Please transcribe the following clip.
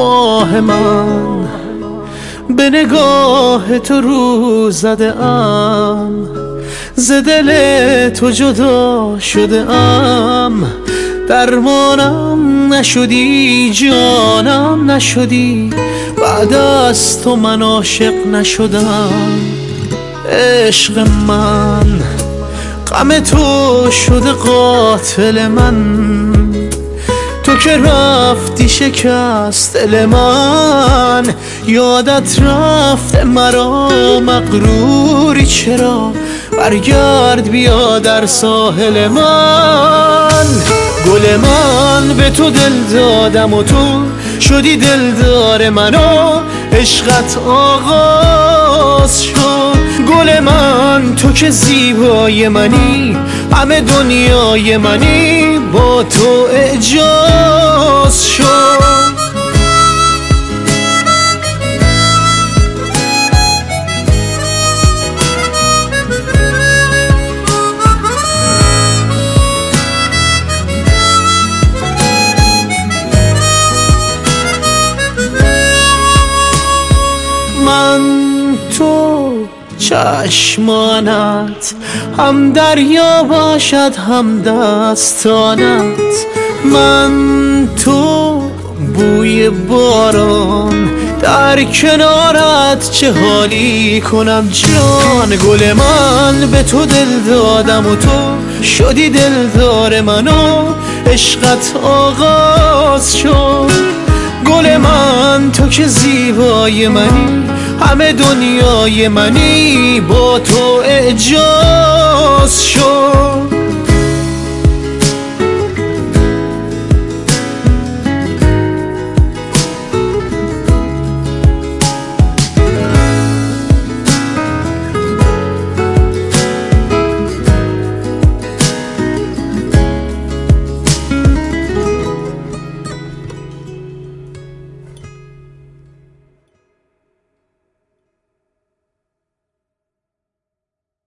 ماه من، به نگاه تو رو زده ام، ز دل تو جدا شده ام. درمانم نشدی، جانم نشدی، بعد از تو من عاشق نشدم. عشق من غم تو شده قاتل من، تو که رفتی شکست دل من. یادت رفته مرا مغروری چرا، برگرد بیا در ساحل من. گل من به تو دل دادم و تو شدی دلدار من و عشقت آغاز شد. گل من تو که زیبای منی، همه دنیای منی، با تو اعجاز شد. من تو چشمانت، هم دریا باشد هم دستانت. من تو بوی باران، در کنارت چه حالی کنم جان. گل من به تو دل دادم و تو شدی دلدار من و عشقت آغاز شد. گل من تو که زیبای منی، همه دنیای منی، با تو اعجاز